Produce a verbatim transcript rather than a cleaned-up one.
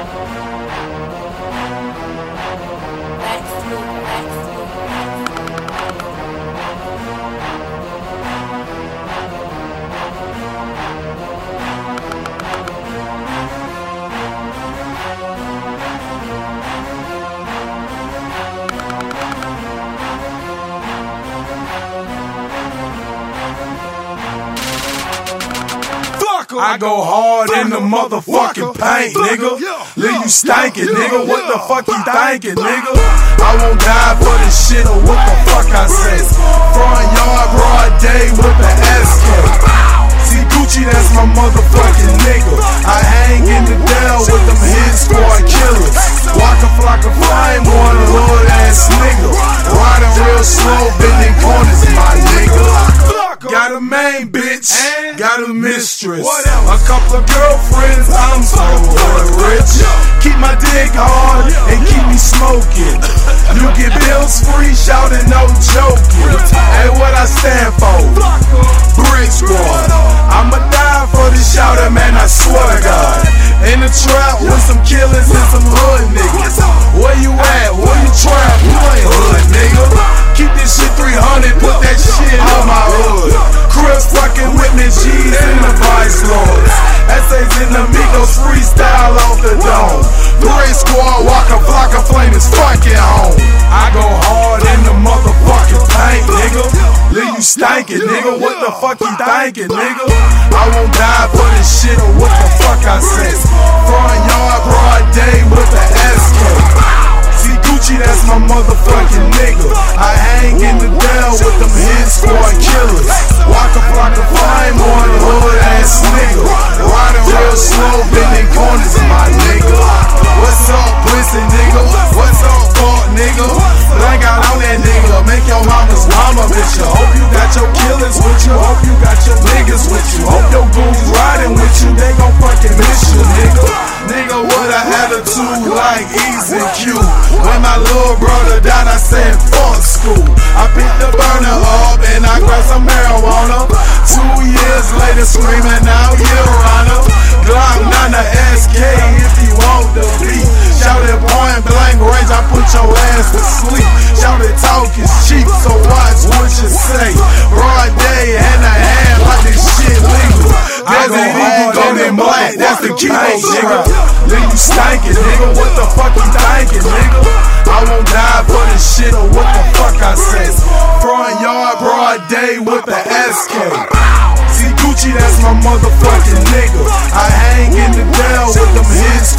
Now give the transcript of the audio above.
I go hard in the motherfucking paint, nigga. Leave you stankin', nigga. What the fuck you thinkin', nigga? I won't die for this shit or what the fuck I say. Front yard, broad day with the S K. See Gucci, that's my motherfucking nigga. I hang in the Dell with them hit squad killers. Waka Flocka Flame, one hood ass nigga. Riding real slow, bending corners, my nigga. Got a main bitch, got a mistress, a couple of girlfriends, I'm so rich. Keep my dick hard and keep me smoking. You get bills free, shouting no joking. Hey, what I stand for? Brick Squad. I'ma die for this shouter, man, I swear to God. In the trap with some killers and some hood niggas. Where you at? Where you trap? You ain't hood, nigga. Keep this shit three hundred, put that shit on my hood. Chris fucking with me, G's in the Vice Lords. Essays in the Migos, freestyle off the dome. Brick Squad, Waka Flocka Flame is fucking home. I go hard in the motherfucking paint, nigga. Leave you stankin', nigga. What the fuck you thinkin', nigga? I won't die for this shit or what the fuck I say. Front yard, broad day with the S K. See Gucci, that's my motherfucking nigga. I hang in the Dell with them hit squad killers. Waka Flocka Flame, one hood ass nigga. Riding real slow, bending corners, my nigga. What's up, pussy nigga? What's up, fuck nigga? Blank out on that nigga, make your mama's mama bitch you. Hope you got your killers with you, hope you got your niggas with you. Hope your goons riding with you, they gon' fucking miss you, nigga. Nigga, what a attitude like Easy Q. When my little brother died, I said fuck school. I picked the burner up and I grabbed some marijuana. Two years later, screaming out, Your Honor. Glock nine to S K if you want the beat. Shout it point blank range, I put your ass to sleep. Shout it talk is cheap, so watch what you say. Broad day, hand to hand, like this shit legal. Desert Eagle, golden black, that's the keyboard, nigga. Leave you stankin', nigga. What the fuck you thinkin', nigga? I won't die for this shit or what the fuck I say. Front yard, broad day with the S K. See Gucci, that's my motherfucking nigga. I hang in the Dell with them hit